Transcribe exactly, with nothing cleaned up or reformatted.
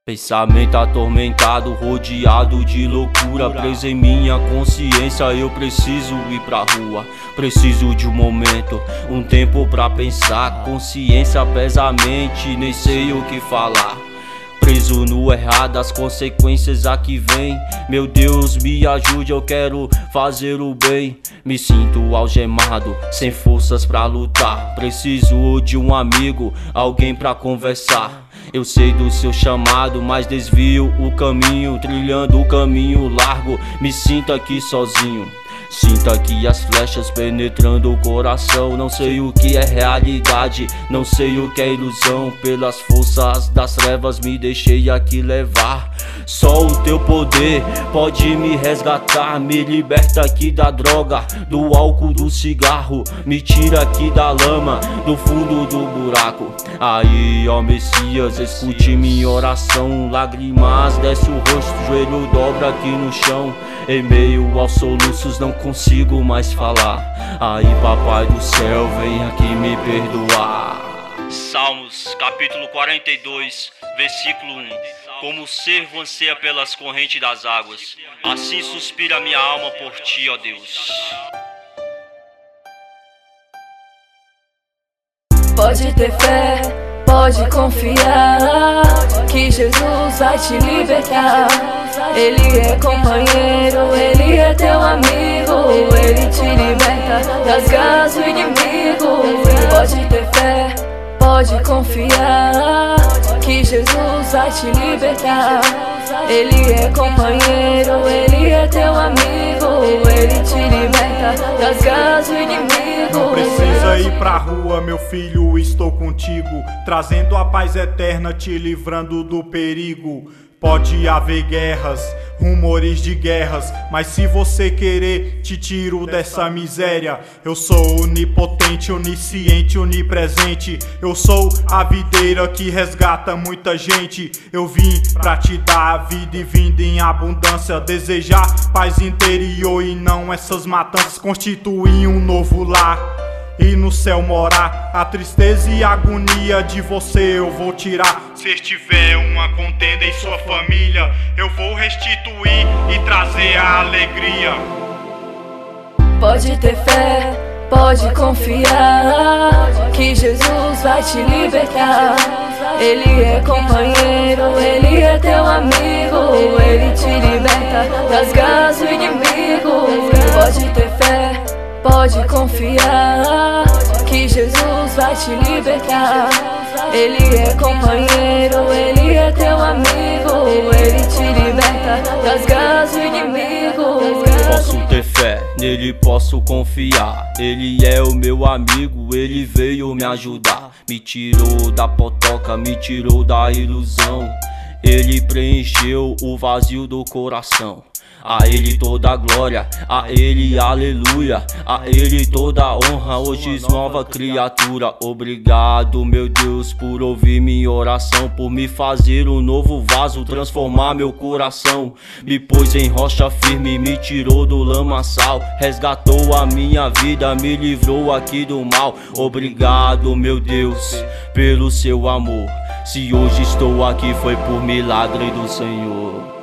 Pensamento atormentado, rodeado de loucura, preso em minha consciência, eu preciso ir pra rua. Preciso de um momento, um tempo pra pensar. Consciência pesa a mente, nem sei o que falar. Preso no errado, as consequências aqui vem. Meu Deus, me ajude, eu quero fazer o bem. Me sinto algemado, sem forças pra lutar. Preciso de um amigo, alguém pra conversar. Eu sei do seu chamado, mas desvio o caminho, trilhando o caminho largo. Me sinto aqui sozinho. Sinto aqui as flechas penetrando o coração. Não sei o que é realidade, não sei o que é ilusão. Pelas forças das trevas me deixei aqui levar. Só o teu poder pode me resgatar. Me liberta aqui da droga, do álcool, do cigarro. Me tira aqui da lama, do fundo do buraco. Aí, ó Messias, escute minha oração. Lágrimas desce o rosto, o joelho dobra aqui no chão. Em meio aos soluços não consigo mais falar. Aí, papai do céu, vem aqui me perdoar. Salmos, capítulo quarenta e dois, versículo um. Como o servo anseia pelas correntes das águas, assim suspira minha alma por ti, ó Deus. Pode ter fé, pode confiar, que Jesus vai te libertar. Ele é companheiro, ele é teu amigo, ele te liberta das garras do inimigo. Pode ter fé, pode confiar, que Jesus vai te libertar. Ele é companheiro, ele é teu amigo, ele te liberta das garras do inimigo. Não precisa ir pra rua, meu filho, estou contigo, trazendo a paz eterna, te livrando do perigo. Pode haver guerras, rumores de guerras, mas se você querer, te tiro dessa miséria. Eu sou onipotente, onisciente, onipresente. Eu sou a videira que resgata muita gente. Eu vim pra te dar vida e vida em abundância. Desejar paz interior e não essas matanças. Constituir um novo lar e no céu morar. A tristeza e a agonia de você eu vou tirar. Se estiver uma contenda em sua família, eu vou restituir e trazer a alegria. Pode ter fé, pode confiar, que Jesus vai te libertar. Ele é companheiro, ele é teu amigo, ele te liberta das garras do inimigo. Pode ter fé, pode confiar, que Jesus vai te libertar. Ele é companheiro, ele é teu amigo, ele te liberta das garras do inimigo. Posso ter fé, nele posso confiar. Ele é o meu amigo, ele veio me ajudar. Me tirou da potoca, me tirou da ilusão. Ele preencheu o vazio do coração. A ele toda a glória, a ele aleluia, a ele toda a honra, hoje nova criatura. Obrigado, meu Deus, por ouvir minha oração, por me fazer um novo vaso, transformar meu coração. Me pôs em rocha firme, me tirou do lamaçal, resgatou a minha vida, me livrou aqui do mal. Obrigado, meu Deus, pelo seu amor. Se hoje estou aqui foi por milagre do Senhor.